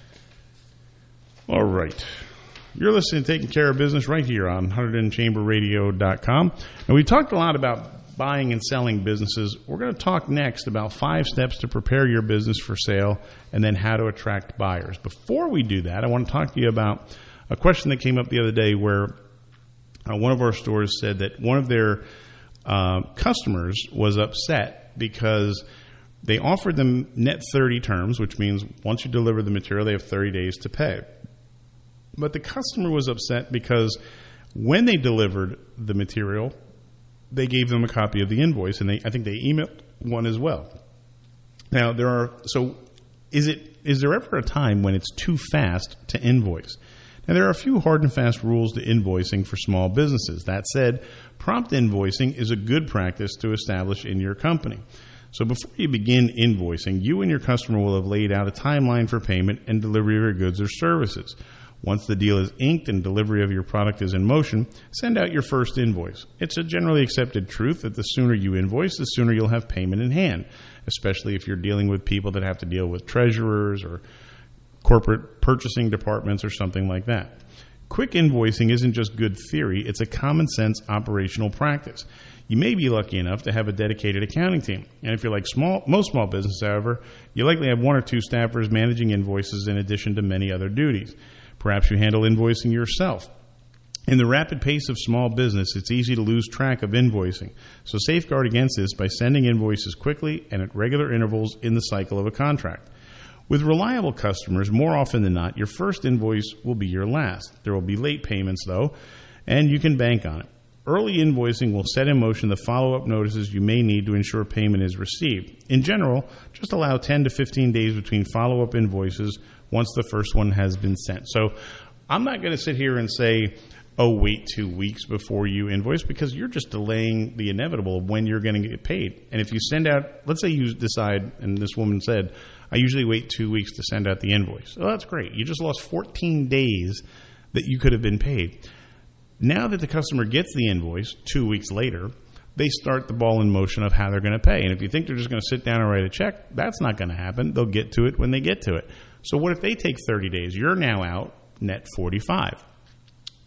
All right. You're listening to Taking Care of Business right here on HunterdonChamberRadio.com. And we talked a lot about buying and selling businesses. We're going to talk next about 5 steps to prepare your business for sale and then how to attract buyers. Before we do that, I want to talk to you about a question that came up the other day where one of our stores said that one of their customers was upset because they offered them net 30 terms, which means once you deliver the material, they have 30 days to pay. But the customer was upset because when they delivered the material, they gave them a copy of the invoice, and I think they emailed one as well. Now, is there ever a time when it's too fast to invoice? Now, there are a few hard and fast rules to invoicing for small businesses. That said, prompt invoicing is a good practice to establish in your company. So before you begin invoicing, you and your customer will have laid out a timeline for payment and delivery of your goods or services. Once the deal is inked and delivery of your product is in motion, send out your first invoice. It's a generally accepted truth that the sooner you invoice, the sooner you'll have payment in hand, especially if you're dealing with people that have to deal with treasurers or corporate purchasing departments or something like that. Quick invoicing isn't just good theory, it's a common sense operational practice. You may be lucky enough to have a dedicated accounting team. And if you're like most small businesses, however, you likely have 1 or 2 staffers managing invoices in addition to many other duties. Perhaps you handle invoicing yourself. In the rapid pace of small business, it's easy to lose track of invoicing. So safeguard against this by sending invoices quickly and at regular intervals in the cycle of a contract. With reliable customers, more often than not, your first invoice will be your last. There will be late payments, though, and you can bank on it. Early invoicing will set in motion the follow-up notices you may need to ensure payment is received. In general, just allow 10 to 15 days between follow-up invoices once the first one has been sent. So I'm not going to sit here and say, wait 2 weeks before you invoice, because you're just delaying the inevitable of when you're going to get paid. And if you send out, let's say you decide, and this woman said, I usually wait 2 weeks to send out the invoice. Oh, that's great. You just lost 14 days that you could have been paid. Now that the customer gets the invoice 2 weeks later, they start the ball in motion of how they're going to pay. And if you think they're just going to sit down and write a check, that's not going to happen. They'll get to it when they get to it. So what if they take 30 days? You're now out net 45.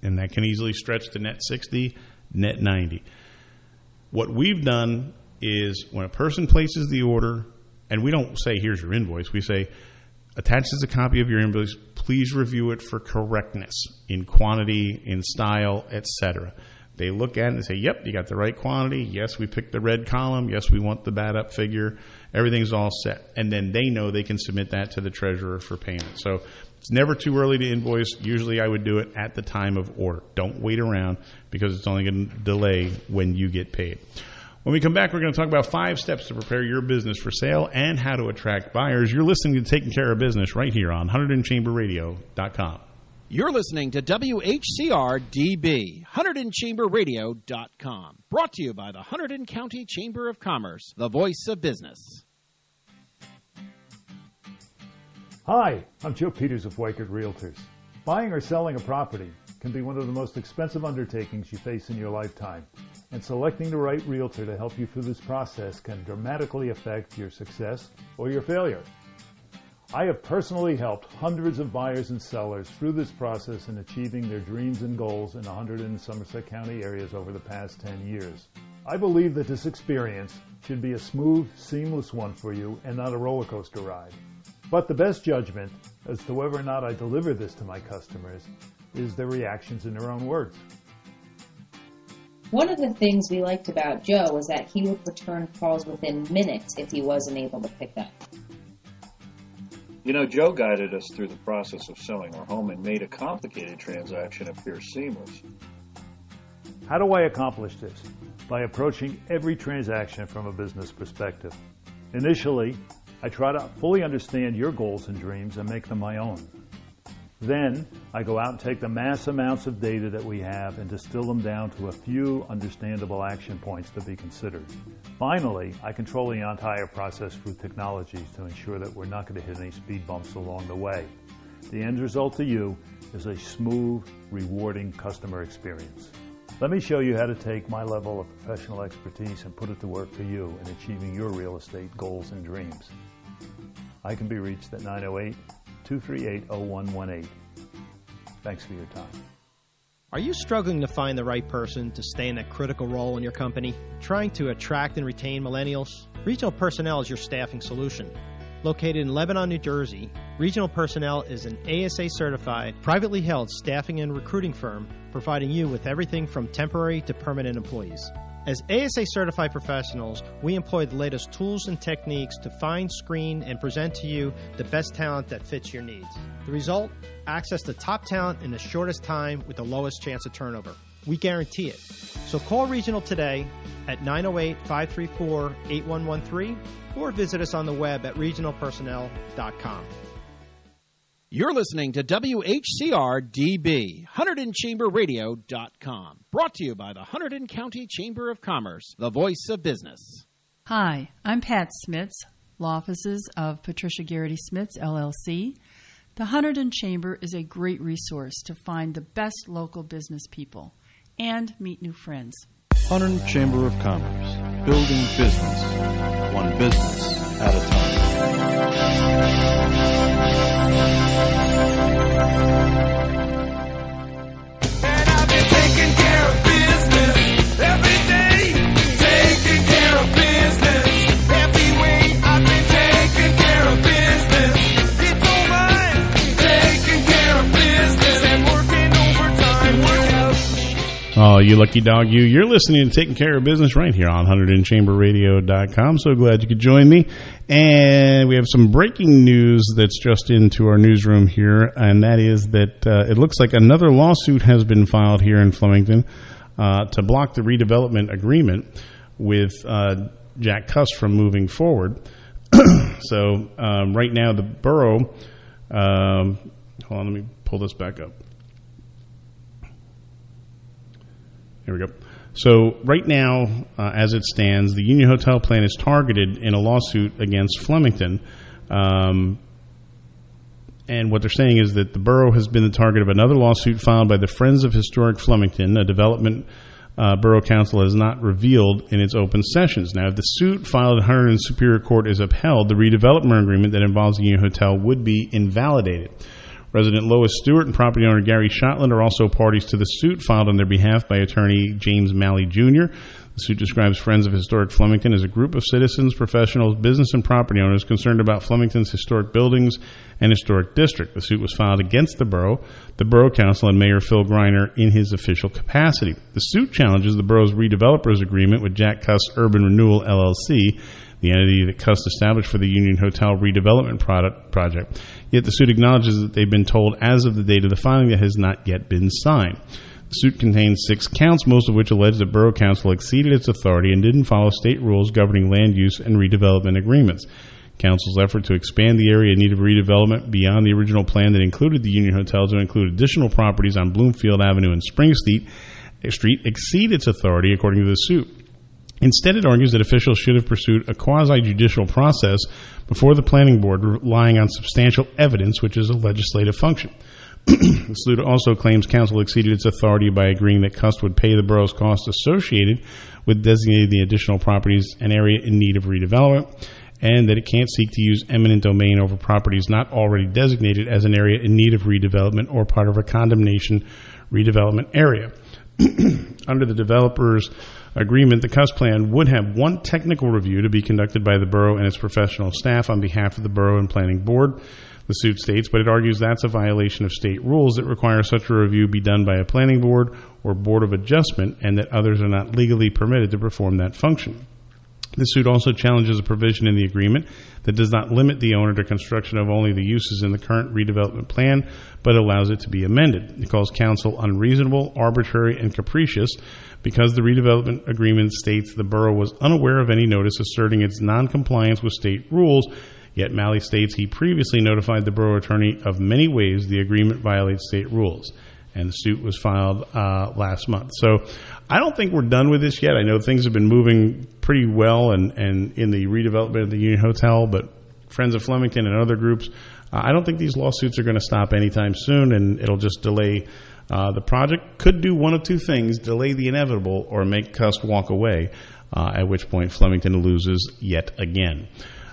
And that can easily stretch to net 60, net 90. What we've done is when a person places the order, and we don't say, here's your invoice, we say, attaches a copy of your invoice, please review it for correctness in quantity, in style, etc. They look at it and say, yep, you got the right quantity. Yes, we picked the red column. Yes, we want the bad up figure. Everything's all set. And then they know they can submit that to the treasurer for payment. So it's never too early to invoice. Usually I would do it at the time of order. Don't wait around because it's only going to delay when you get paid. When we come back, we're going to talk about 5 steps to prepare your business for sale and how to attract buyers. You're listening to Taking Care of Business right here on HunterdonChamberRadio.com. You're listening to WHCR-DB, HunterdonChamberRadio.com. Brought to you by the Hunterdon County Chamber of Commerce, the voice of business. Hi, I'm Joe Peters of Weichert Realtors. Buying or selling a property can be one of the most expensive undertakings you face in your lifetime, and selecting the right realtor to help you through this process can dramatically affect your success or your failure. I have personally helped hundreds of buyers and sellers through this process in achieving their dreams and goals in the Hunterdon and Somerset County areas over the past 10 years. I believe that this experience should be a smooth, seamless one for you and not a roller coaster ride. But the best judgment as to whether or not I deliver this to my customers is their reactions in their own words. One of the things we liked about Joe was that he would return calls within minutes if he wasn't able to pick up. You know, Joe guided us through the process of selling our home and made a complicated transaction appear seamless. How do I accomplish this? By approaching every transaction from a business perspective. Initially, I try to fully understand your goals and dreams and make them my own. Then, I go out and take the mass amounts of data that we have and distill them down to a few understandable action points to be considered. Finally, I control the entire process through technologies to ensure that we're not going to hit any speed bumps along the way. The end result to you is a smooth, rewarding customer experience. Let me show you how to take my level of professional expertise and put it to work for you in achieving your real estate goals and dreams. I can be reached at 908-238-0118. Thanks for your time. Are you struggling to find the right person to stay in that critical role in your company? Trying to attract and retain millennials? Regional Personnel is your staffing solution. Located in Lebanon, New Jersey, Regional Personnel is an ASA-certified, privately held staffing and recruiting firm providing you with everything from temporary to permanent employees. As ASA-certified professionals, we employ the latest tools and techniques to find, screen, and present to you the best talent that fits your needs. The result? Access to top talent in the shortest time with the lowest chance of turnover. We guarantee it. So call Regional today at 908-534-8113 or visit us on the web at regionalpersonnel.com. You're listening to WHCR-DB, HunterdonChamberRadio.com. Brought to you by the Hunterdon County Chamber of Commerce, the voice of business. Hi, I'm Pat Smits, law offices of Patricia Garrity Smits, LLC. The Hunterdon Chamber is a great resource to find the best local business people and meet new friends. Hunterdon Chamber of Commerce, building business, one business at a time. And I've been taking care of business every day. Taking care of business every way. I've been taking care of business. It's all mine. Taking care of business and working overtime. Oh, you lucky dog, you. You're listening to Taking Care of Business right here on HunterdonChamberRadio.com. So glad you could join me. And we have some breaking news that's just into our newsroom here, and that is that it looks like another lawsuit has been filed here in Flemington to block the redevelopment agreement with Jack Cuss from moving forward. So right now the borough, hold on, let me pull this back up. Here we go. So right now, as it stands, the Union Hotel plan is targeted in a lawsuit against Flemington. And what they're saying is that the borough has been the target of another lawsuit filed by the Friends of Historic Flemington. A development borough council has not revealed in its open sessions. Now, if the suit filed at Hunterdon Superior Court is upheld, the redevelopment agreement that involves the Union Hotel would be invalidated. Resident Lois Stewart and property owner Gary Shotland are also parties to the suit filed on their behalf by attorney James Malley Jr. The suit describes Friends of Historic Flemington as a group of citizens, professionals, business, and property owners concerned about Flemington's historic buildings and historic district. The suit was filed against the Borough Council, and Mayor Phil Greiner in his official capacity. The suit challenges the borough's redevelopers agreement with Jack Cuss Urban Renewal, LLC, the entity that Cuss established for the Union Hotel redevelopment project. Yet the suit acknowledges that they've been told as of the date of the filing that has not yet been signed. The suit contains 6 counts, most of which allege that Borough Council exceeded its authority and didn't follow state rules governing land use and redevelopment agreements. Council's effort to expand the area in need of redevelopment beyond the original plan that included the Union Hotel to include additional properties on Bloomfield Avenue and Spring Street exceed its authority, according to the suit. Instead, it argues that officials should have pursued a quasi-judicial process before the planning board, relying on substantial evidence, which is a legislative function. The suit also claims council exceeded its authority by agreeing that Cuss would pay the borough's costs associated with designating the additional properties an area in need of redevelopment, and that it can't seek to use eminent domain over properties not already designated as an area in need of redevelopment or part of a condemnation redevelopment area. Under the developer's agreement, the Cuss plan would have one technical review to be conducted by the borough and its professional staff on behalf of the borough and planning board, the suit states, but it argues that's a violation of state rules that require such a review be done by a planning board or board of adjustment, and that others are not legally permitted to perform that function. The suit also challenges a provision in the agreement that does not limit the owner to construction of only the uses in the current redevelopment plan, but allows it to be amended. It calls council unreasonable, arbitrary, and capricious because the redevelopment agreement states the borough was unaware of any notice asserting its noncompliance with state rules, yet Malley states he previously notified the borough attorney of many ways the agreement violates state rules. And the suit was filed last month. So I don't think we're done with this yet. I know things have been moving pretty well and in the redevelopment of the Union Hotel, but Friends of Flemington and other groups, I don't think these lawsuits are going to stop anytime soon, and it'll just delay the project. Could do one of two things: delay the inevitable or make Cuss walk away, at which point Flemington loses yet again.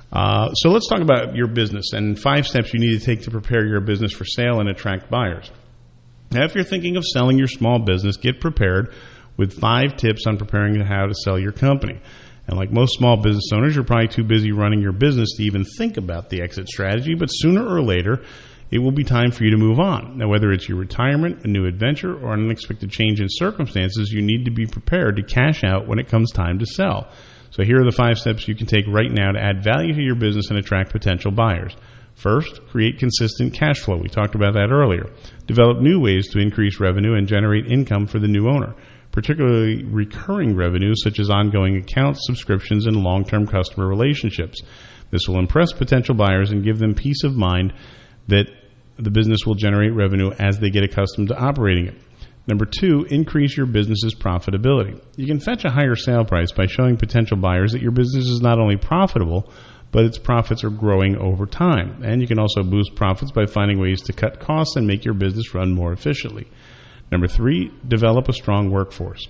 So let's talk about your business and 5 steps you need to take to prepare your business for sale and attract buyers. Now, if you're thinking of selling your small business, get prepared with 5 tips on preparing how to sell your company. And like most small business owners, you're probably too busy running your business to even think about the exit strategy, but sooner or later, it will be time for you to move on. Now, whether it's your retirement, a new adventure, or an unexpected change in circumstances, you need to be prepared to cash out when it comes time to sell. So here are the 5 steps you can take right now to add value to your business and attract potential buyers. First, create consistent cash flow. We talked about that earlier. Develop new ways to increase revenue and generate income for the new owner, particularly recurring revenues such as ongoing accounts, subscriptions, and long-term customer relationships. This will impress potential buyers and give them peace of mind that the business will generate revenue as they get accustomed to operating it. Number 2, increase your business's profitability. You can fetch a higher sale price by showing potential buyers that your business is not only profitable, but its profits are growing over time. And you can also boost profits by finding ways to cut costs and make your business run more efficiently. Number 3, develop a strong workforce.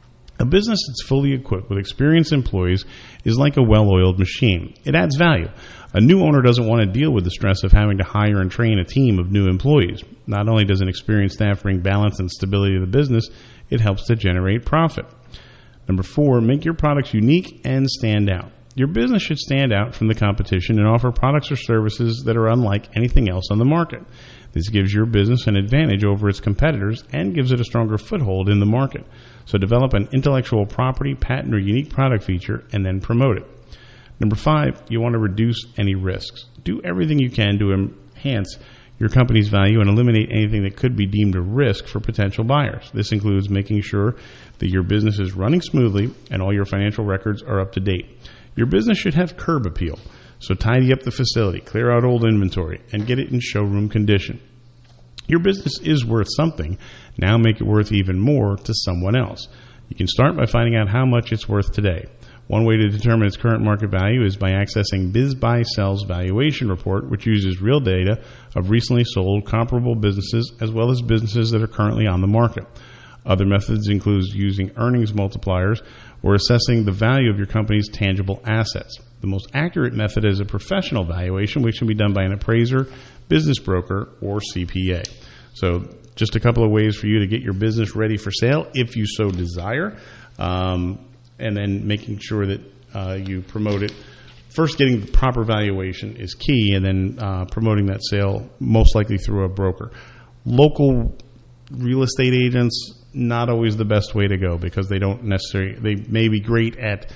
A business that's fully equipped with experienced employees is like a well-oiled machine. It adds value. A new owner doesn't want to deal with the stress of having to hire and train a team of new employees. Not only does an experienced staff bring balance and stability to the business, it helps to generate profit. Number 4, make your products unique and stand out. Your business should stand out from the competition and offer products or services that are unlike anything else on the market. This gives your business an advantage over its competitors and gives it a stronger foothold in the market. So develop an intellectual property, patent, or unique product feature and then promote it. Number 5, you want to reduce any risks. Do everything you can to enhance your company's value and eliminate anything that could be deemed a risk for potential buyers. This includes making sure that your business is running smoothly and all your financial records are up to date. Your business should have curb appeal, so tidy up the facility, clear out old inventory, and get it in showroom condition. Your business is worth something. Now make it worth even more to someone else. You can start by finding out how much it's worth today. One way to determine its current market value is by accessing BizBuySell's valuation report, which uses real data of recently sold comparable businesses as well as businesses that are currently on the market. Other methods include using earnings multipliers, or assessing the value of your company's tangible assets. The most accurate method is a professional valuation, which can be done by an appraiser, business broker, or CPA. So just a couple of ways for you to get your business ready for sale if you so desire, and then making sure that you promote it. First, getting the proper valuation is key, and then promoting that sale most likely through a broker. Local real estate agents, not always the best way to go because they may be great at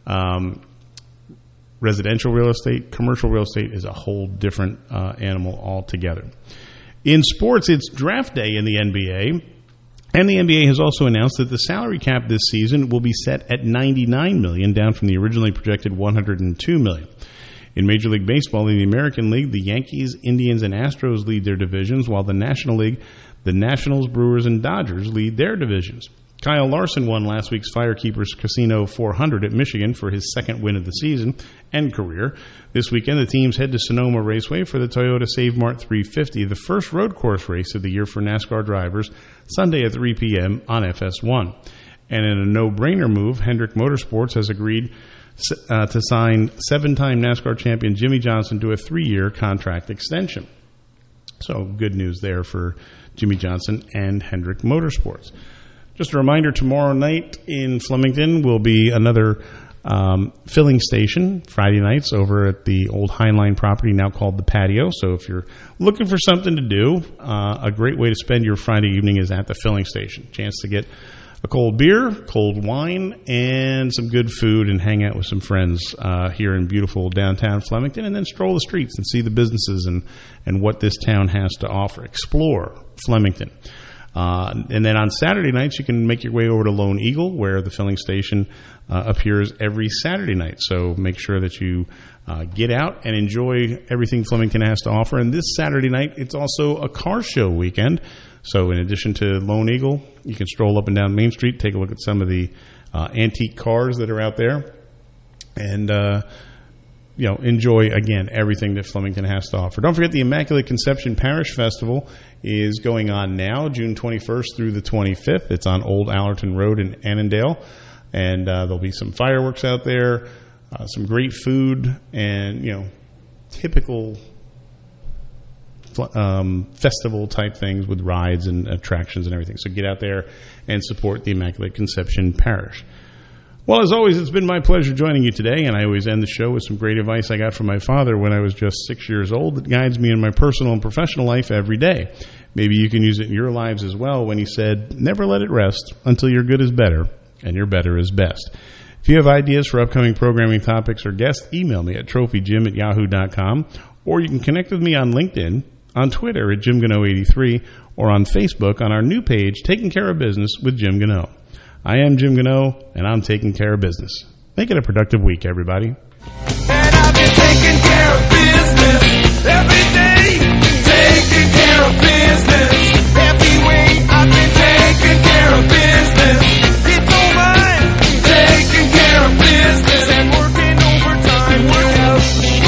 residential real estate. Commercial real estate is a whole different animal altogether. In sports, it's draft day in the NBA, and the NBA has also announced that the salary cap this season will be set at $99 million, down from the originally projected $102 million. In Major League Baseball, in the American League, the Yankees, Indians, and Astros lead their divisions, while the National League, the Nationals, Brewers, and Dodgers lead their divisions. Kyle Larson won last week's Firekeepers Casino 400 at Michigan for his second win of the season and career. This weekend, the teams head to Sonoma Raceway for the Toyota Save Mart 350, the first road course race of the year for NASCAR drivers, Sunday at 3 p.m. on FS1. And in a no-brainer move, Hendrick Motorsports has agreed to sign seven-time NASCAR champion Jimmy Johnson to a 3-year contract extension. So good news there for Jimmy Johnson and Hendrick Motorsports. Just a reminder, tomorrow night in Flemington will be another filling station, Friday nights, over at the old Heinlein property, now called the Patio. So if you're looking for something to do, a great way to spend your Friday evening is at the filling station. Chance to get a cold beer, cold wine, and some good food and hang out with some friends here in beautiful downtown Flemington, and then stroll the streets and see the businesses and what this town has to offer. Explore Flemington. And then on Saturday nights, you can make your way over to Lone Eagle, where the filling station appears every Saturday night. So make sure that you get out and enjoy everything Flemington has to offer. And this Saturday night, it's also a car show weekend. So in addition to Lone Eagle, you can stroll up and down Main Street, take a look at some of the antique cars that are out there, and enjoy, again, everything that Flemington has to offer. Don't forget the Immaculate Conception Parish Festival is going on now, June 21st through the 25th. It's on Old Allerton Road in Annandale, and there'll be some fireworks out there, some great food, and, typical festival type things with rides and attractions and everything. So get out there and support the Immaculate Conception Parish. Well, as always, it's been my pleasure joining you today, and I always end the show with some great advice I got from my father when I was just 6 years old that guides me in my personal and professional life every day. Maybe you can use it in your lives as well when he said, never let it rest until your good is better and your better is best. If you have ideas for upcoming programming topics or guests, email me at trophyjim@yahoo.com, or you can connect with me on LinkedIn, on Twitter at JimGano83, or on Facebook on our new page, Taking Care of Business with Jim Gano. I am Jim Gano, and I'm taking care of business. Make it a productive week, everybody. And I've been taking care of business every day. Taking care of business every way. I've been taking care of business. It's all mine. Taking care of business and working overtime. Work out.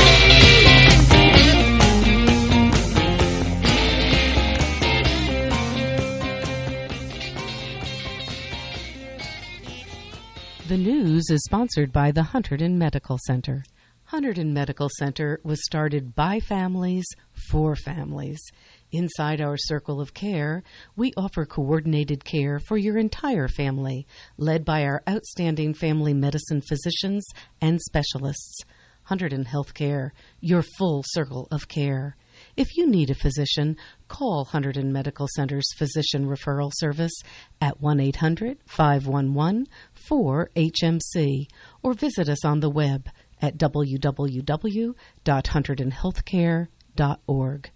The news is sponsored by the Hunterdon Medical Center. Hunterdon Medical Center was started by families for families. Inside our circle of care, we offer coordinated care for your entire family, led by our outstanding family medicine physicians and specialists. Hunterdon Healthcare, your full circle of care. If you need a physician, call Hunterdon Medical Center's Physician Referral Service at 1-800-511-4HMC or visit us on the web at www.hunterdonhealthcare.org.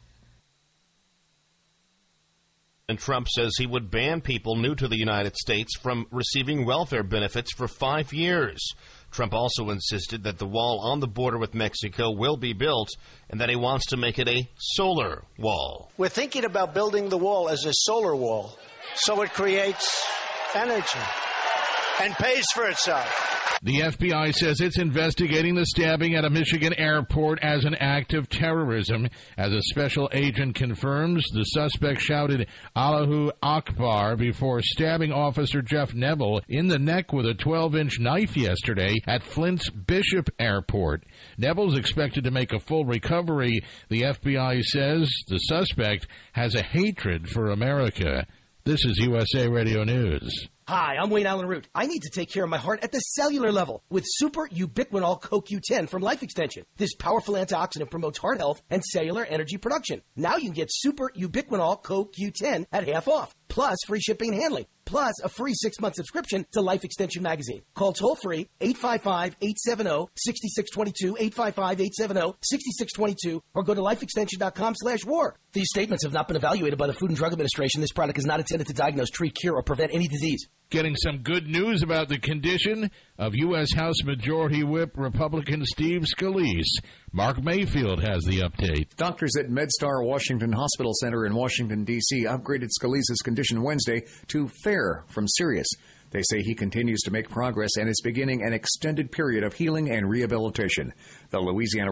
And Trump says he would ban people new to the United States from receiving welfare benefits for 5 years. Trump also insisted that the wall on the border with Mexico will be built and that he wants to make it a solar wall. We're thinking about building the wall as a solar wall so it creates energy. and pays for itself. The FBI says it's investigating the stabbing at a Michigan airport as an act of terrorism. As a special agent confirms, the suspect shouted Allahu Akbar before stabbing Officer Jeff Neville in the neck with a 12-inch knife yesterday at Flint's Bishop Airport. Neville's expected to make a full recovery. The FBI says the suspect has a hatred for America. This is USA Radio News. Hi, I'm Wayne Allen Root. I need to take care of my heart at the cellular level with Super Ubiquinol CoQ10 from Life Extension. This powerful antioxidant promotes heart health and cellular energy production. Now you can get Super Ubiquinol CoQ10 at half off, plus free shipping and handling, plus a free 6-month subscription to Life Extension magazine. Call toll-free 855-870-6622, 855-870-6622, or go to lifeextension.com/war. These statements have not been evaluated by the Food and Drug Administration. This product is not intended to diagnose, treat, cure, or prevent any disease. Getting some good news about the condition of U.S. House Majority Whip Republican Steve Scalise. Mark Mayfield has the update. Doctors at MedStar Washington Hospital Center in Washington, D.C. upgraded Scalise's condition Wednesday to fair from serious. They say he continues to make progress and is beginning an extended period of healing and rehabilitation. The Louisiana